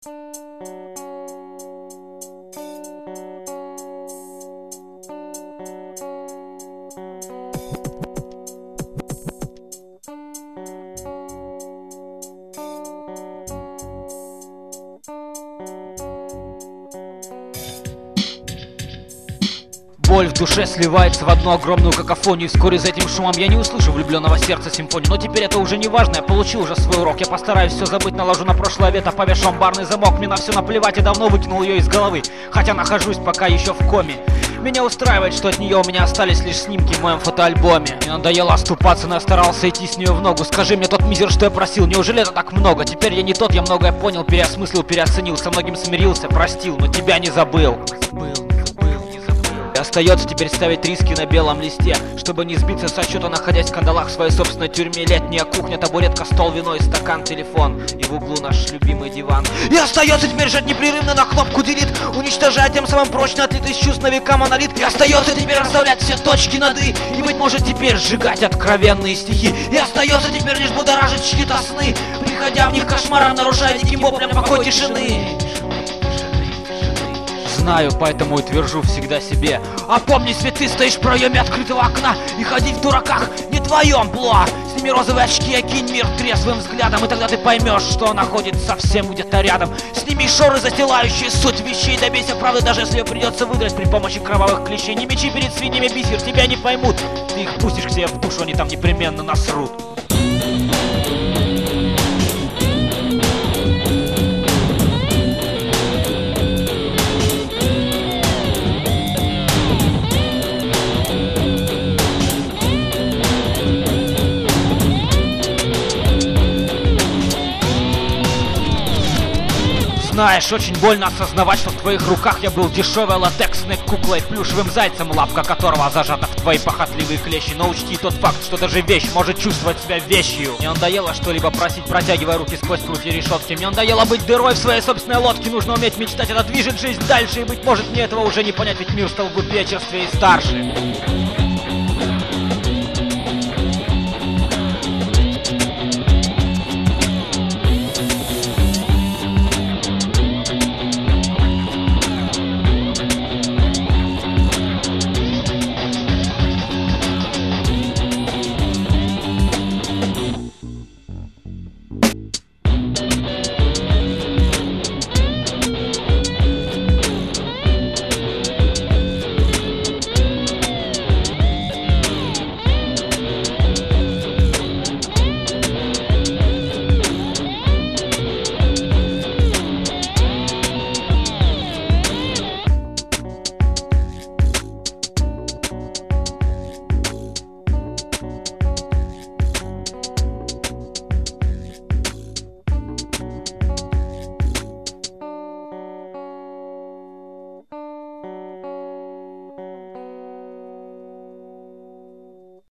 Боль в душе сливается в одну огромную какофонию. Вскоре за этим шумом я не услышу влюбленного сердца симфонии. Но теперь это уже не важно, я получил уже свой урок. Я постараюсь все забыть, наложу на прошлое вето, повешу амбарный замок. Мне на все наплевать, я давно выкинул ее из головы, хотя нахожусь пока еще в коме. Меня устраивает, что от нее у меня остались лишь снимки в моем фотоальбоме. Мне надоело оступаться, но я старался идти с нее в ногу. Скажи мне, тот мизер, что я просил, неужели это так много? Теперь я не тот, я многое понял, переосмыслил, переоценил, со многим смирился, простил, но тебя не забыл. Остается теперь ставить риски на белом листе, чтобы не сбиться со счета, находясь в кандалах в своей собственной тюрьме. Летняя кухня, табуретка, стол, вино и стакан, телефон, и в углу наш любимый диван. И остается теперь жать непрерывно на кнопку delete, уничтожая тем самым прочно отлитый из чувств на века монолит. И остается теперь расставлять все точки над «и», и, быть может, теперь сжигать откровенные стихи. И остается теперь лишь будоражить чьи-то сны, приходя в них кошмаром, нарушая диким воплем покой тишины. Знаю, поэтому и твержу всегда себе: опомнись, ведь ты стоишь в проеме открытого окна, и ходить в дураках не твое амплуа. Сними розовые очки, окинь мир трезвым взглядом, и тогда ты поймешь, что находится совсем где-то рядом. Сними шоры, застилающие суть вещей, добейся правды, даже если ее придется выдрать при помощи кровавых клещей. Не мечи перед свиньями бисер, тебя не поймут, ты их пустишь к себе в душу, они там непременно насрут. Знаешь, очень больно осознавать, что в твоих руках я был дешевой латексной куклой, плюшевым зайцем, лапка которого зажата в твои похотливые клещи. Но учти тот факт, что даже вещь может чувствовать себя вещью. Мне надоело что-либо просить, протягивая руки сквозь прутья решетки. Мне надоело быть дырой в своей собственной лодке. Нужно уметь мечтать, это движет жизнь дальше. И быть может мне этого уже не понять, ведь мир стал глупее, черствее и старше.